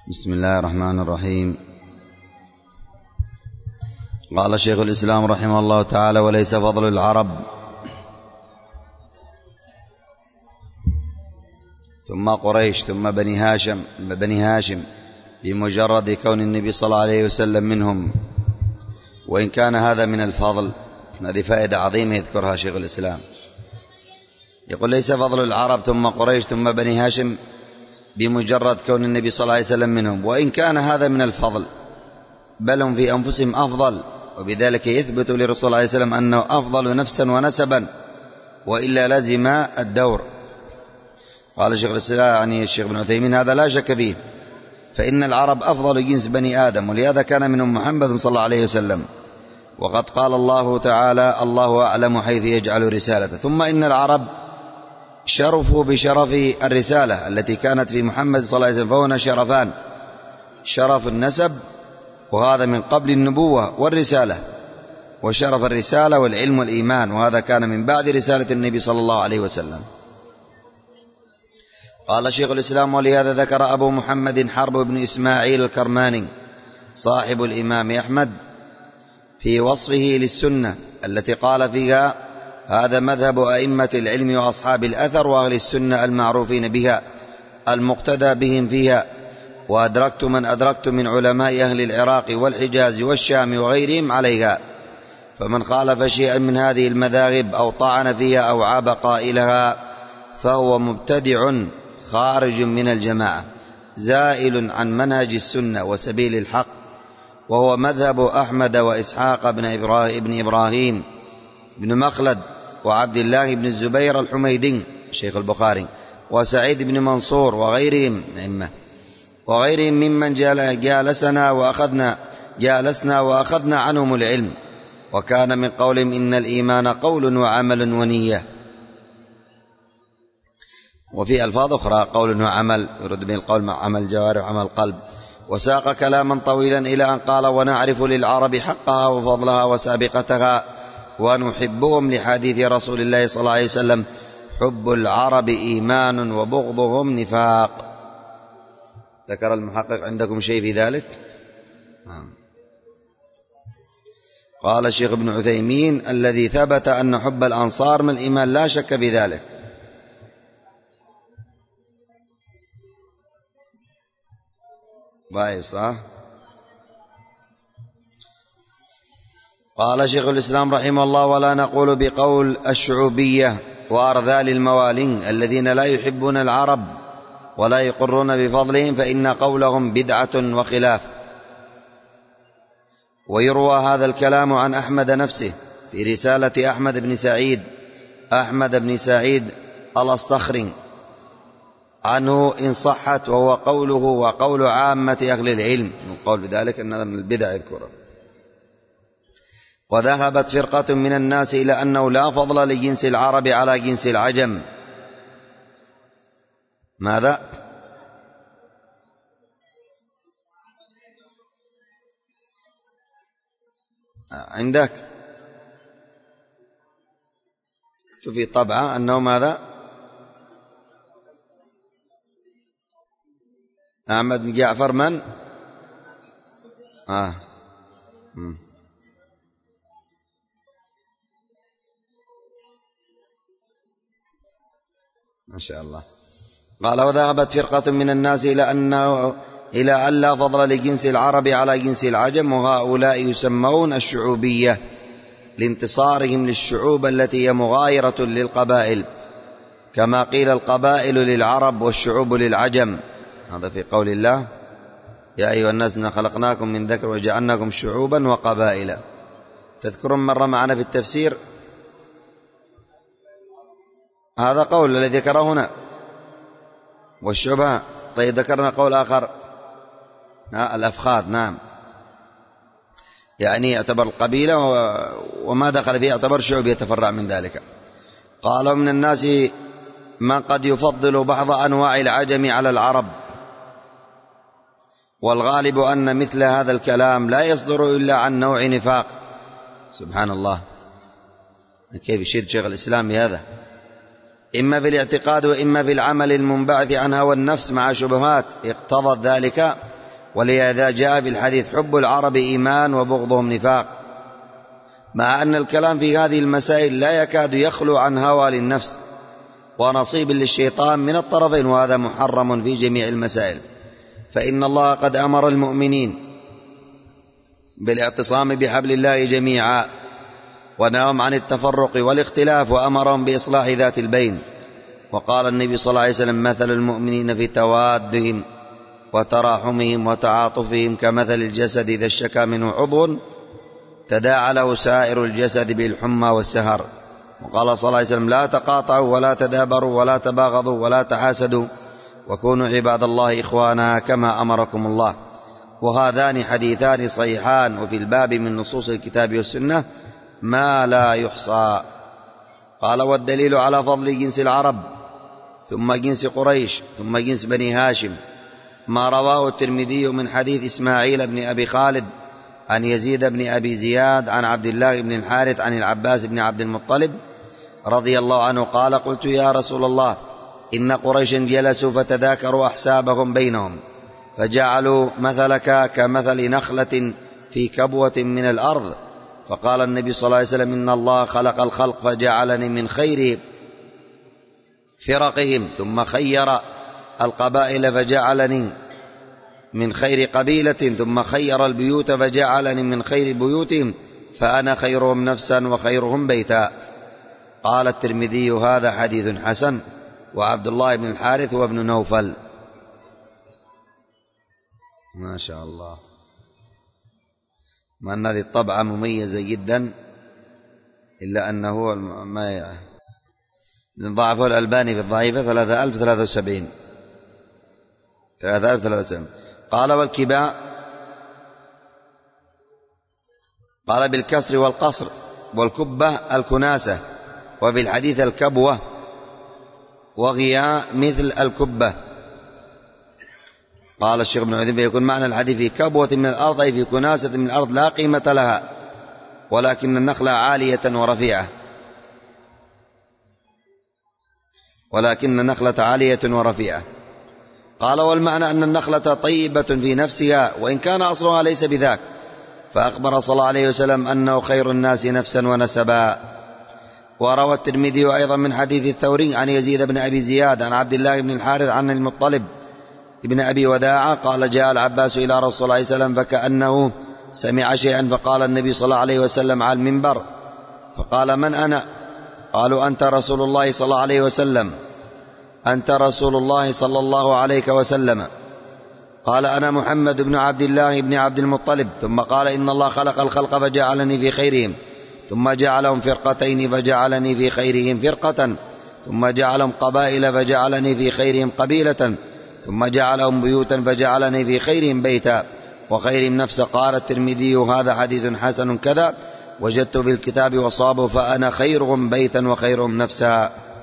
بسم الله الرحمن الرحيم. قال شيخ الإسلام رحمه الله تعالى: وليس فضل العرب ثم قريش ثم بني هاشم بمجرد كون النبي صلى الله عليه وسلم منهم، وإن كان هذا من الفضل. هذه فائدة عظيمة يذكرها شيخ الإسلام، يقول: ليس فضل العرب ثم قريش ثم بني هاشم بمجرد كون النبي صلى الله عليه وسلم منهم، وإن كان هذا من الفضل، بل هم في أنفسهم أفضل، وبذلك يثبت للرسول صلى الله عليه وسلم أنه أفضل نفسا ونسبا، وإلا لزم الدور. قال الشيخ الإسلام يعني الشيخ ابن عثيمين: هذا لا شك فيه، فإن العرب أفضل جنس بني آدم، ولهذا كان منهم محمد صلى الله عليه وسلم، وقد قال الله تعالى: الله أعلم حيث يجعل رسالته. ثم إن العرب شرفوا بشرف الرسالة التي كانت في محمد صلى الله عليه وسلم، فهنا شرفان: شرف النسب، وهذا من قبل النبوة والرسالة، وشرف الرسالة والعلم والإيمان، وهذا كان من بعد رسالة النبي صلى الله عليه وسلم. قال شيخ الإسلام: ولهذا ذكر أبو محمد حرب بن إسماعيل الكرماني صاحب الإمام أحمد في وصفه للسنة التي قال فيها: هذا مذهب أئمة العلم وأصحاب الأثر وأهل السنة المعروفين بها المقتدى بهم فيها، وأدركت من أدركت من علماء أهل العراق والحجاز والشام وغيرهم عليها، فمن خالف شيئا من هذه المذاهب أو طعن فيها أو عاب قائلها فهو مبتدع خارج من الجماعة، زائل عن منهج السنة وسبيل الحق، وهو مذهب أحمد وإسحاق بن إبراهيم بن مخلد وعبد الله بن الزبير الحميدي شيخ البخاري وسعيد بن منصور وغيرهم ممن جالسنا وأخذنا عنهم العلم، وكان من قولهم: إن الإيمان قول وعمل ونية. وفي ألفاظ أخرى: قول وعمل، يرد به القول مع عمل الجوارح وعمل القلب. وساق كلاما طويلا إلى أن قال: ونعرف للعرب حقها وفضلها وسابقتها، ونحبهم لحديث رسول الله صلى الله عليه وسلم: حب العرب إيمان وبغضهم نفاق. ذكر المحقق: عندكم شيء في ذلك؟ قال الشيخ ابن عثيمين: الذي ثبت أن حب الأنصار من الإيمان، لا شك في ذلك. ضعيف صح؟ قال شيخ الإسلام رحمه الله: ولا نقول بقول الشعوبية وأرذال الموالين الذين لا يحبون العرب ولا يقرون بفضلهم، فإن قولهم بدعة وخلاف. ويروى هذا الكلام عن أحمد نفسه في رسالة أحمد بن سعيد الأصطخري عنه إن صحت، وهو قوله وقول عامة أهل العلم، القول بذلك أن هذا من البدع يذكره. وذهبت فرقة من الناس إلى أنه لا فضل لجنس العرب على جنس العجم. ماذا؟ عندك في طبعة أنه ماذا؟ أحمد بن جعفر من؟ ما شاء الله. قال: وذهبت فرقة من الناس إلى أن لا فضل لجنس العرب على جنس العجم، وهؤلاء يسمون الشعوبية لانتصارهم للشعوب التي هي مغايرة للقبائل، كما قيل القبائل للعرب والشعوب للعجم. هذا في قول الله: يا أيها الناس إنا خلقناكم من ذكر وجعلناكم شعوبا وقبائل. تذكرون مرة معنا في التفسير هذا قول الذي ذكره هنا والشعبة. طيب ذكرنا قول آخر، الأفخاذ، نعم، يعني يعتبر القبيلة وما دخل فيه يعتبر شعب يتفرع من ذلك. قالوا: من الناس من قد يفضل بعض أنواع العجم على العرب، والغالب أن مثل هذا الكلام لا يصدر إلا عن نوع نفاق. سبحان الله، كيف يشير شيخ الإسلام هذا؟ إما في الاعتقاد وإما في العمل المنبعث عن هوى النفس مع شبهات اقتضت ذلك، ولهذا جاء في الحديث حب العرب إيمان وبغضهم نفاق، مع أن الكلام في هذه المسائل لا يكاد يخلو عن هوى للنفس ونصيب للشيطان من الطرفين، وهذا محرم في جميع المسائل. فإن الله قد أمر المؤمنين بالاعتصام بحبل الله جميعا، ونهاهم عن التفرق والاختلاف، وأمرهم بإصلاح ذات البين. وقال النبي صلى الله عليه وسلم: مثل المؤمنين في توادهم وتراحمهم وتعاطفهم كمثل الجسد إذا اشتكى منه عضو تداعى له سائر الجسد بالحمى والسهر. وقال صلى الله عليه وسلم: لا تقاطعوا ولا تدابروا ولا تباغضوا ولا تحاسدوا، وكونوا عباد الله إخوانا كما أمركم الله. وهذان حديثان صحيحان، وفي الباب من نصوص الكتاب والسنة ما لا يحصى. قال: والدليل على فضل جنس العرب ثم جنس قريش ثم جنس بني هاشم ما رواه الترمذي من حديث إسماعيل بن أبي خالد عن يزيد بن أبي زياد عن عبد الله بن الحارث عن العباس بن عبد المطلب رضي الله عنه قال: قلت يا رسول الله، إن قريشا جلسوا فتذاكروا أحسابهم بينهم، فجعلوا مثلك كمثل نخلة في كبوة من الأرض. فقال النبي صلى الله عليه وسلم: إن الله خلق الخلق فجعلني من خير فرقهم، ثم خير القبائل فجعلني من خير قبيلة، ثم خير البيوت فجعلني من خير بيوتهم، فأنا خيرهم نفسا وخيرهم بيتا. قال الترمذي: هذا حديث حسن. وعبد الله بن الحارث وابن نوفل. ما شاء الله، مع أن هذه الطبعة مميزة جدا، إلا أنه ما ضعفه الألباني في الضعيفة 3073. قال: والكباء قال بالكسر والقصر، والكبة الكناسة، وفي الحديث الكبوة، وغياء مثل الكبة. قال الشيخ ابن عثيمين: يكون معنى الحديث في كبوة من الأرض أي في كناسة من الأرض لا قيمة لها، ولكن النخلة عالية ورفيعة، قال: والمعنى أن النخلة طيبة في نفسها وإن كان أصلها ليس بذاك. فأخبر صلى الله عليه وسلم أنه خير الناس نفسا ونسبا. وروى الترمذي أيضا من حديث الثوري عن يزيد بن أبي زياد عن عبد الله بن الحارث عن المطلب ابن أبي وداعة قال: جاء العباس إلى رسول الله صلى الله عليه وسلم فكأنه سمع شيئا، فقال النبي صلى الله عليه وسلم على المنبر، فقال: من أنا؟ قالوا: أنت رسول الله صلى الله عليه وسلم، أنت رسول الله صلى الله عليه وسلم. قال: أنا محمد بن عبد الله بن عبد المطلب. ثم قال: إن الله خلق الخلق فجعلني في خيرهم، ثم جعلهم فرقتين فجعلني في خيرهم فرقة، ثم جعلهم قبائل فجعلني في خيرهم قبيلة، ثم جعلهم بيوتا فجعلني في خيرهم بيتا وخيرهم نفسا. قال الترمذي: هذا حديث حسن كذا، وجدت في الكتاب وصابه، فأنا خيرهم بيتا وخيرهم نفسا.